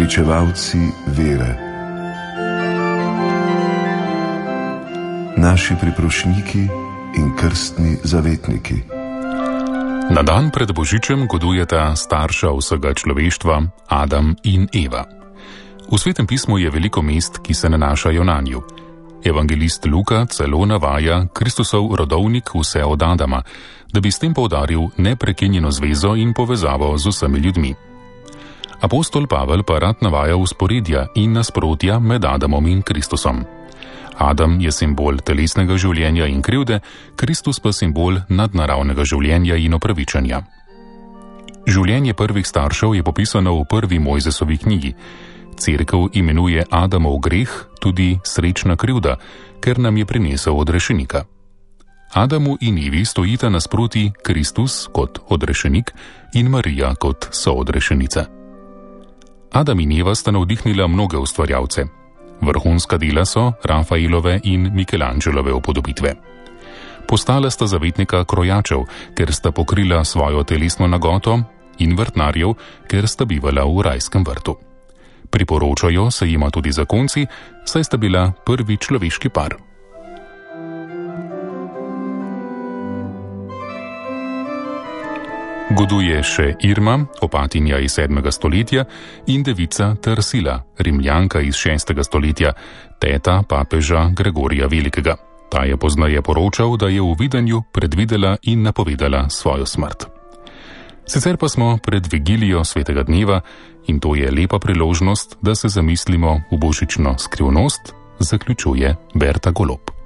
uresničevalci vere, naši priprošniki in krstni zavetniki. Na dan pred Božičem godujeta starša vsega človeštva, Adam in Eva. V Svetem pismu je veliko mest, ki se nanašajo nanju. Evangelist Luka celo navaja Kristusov rodovnik vse od Adama, da bi s tem poudaril neprekinjeno zvezo in povezavo z vsemi ljudmi. Apostol Pavel pa rad navaja vzporedja in nasprotja med Adamom in Kristusom. Adam je simbol telesnega življenja in krivde, Kristus pa simbol nadnaravnega življenja in opravičenja. Življenje prvih staršev je popisano v prvi Mojzesovi knjigi. Cerkev imenuje Adamov greh tudi srečna krivda, ker nam je prinesel odrešenika. Adamu in Evi stojita nasproti Kristus kot odrešenik in Marija kot soodrešenica. Adam in Eva sta navdihnila mnoge ustvarjalce. Vrhunska dela so Rafaelove in Mikelangelove upodobitve. Postala sta zavetnika krojačev, ker sta pokrila svojo telesno nagoto, in vrtnarjev, ker sta bivala v rajskem vrtu. Priporočajo se jima tudi zakonci, saj sta bila prvi človeški par. Goduje še Irma, opatinja iz 7. stoletja, in devica Tarsila, Rimljanka iz 6. stoletja, teta papeža Gregorija Velikega. Ta je pozneje poročal, da je v videnju predvidela in napovedala svojo smrt. Sicer pa smo pred vigilijo svetega dneva in to je lepa priložnost, da se zamislimo v božično skrivnost, zaključuje Berta Golob.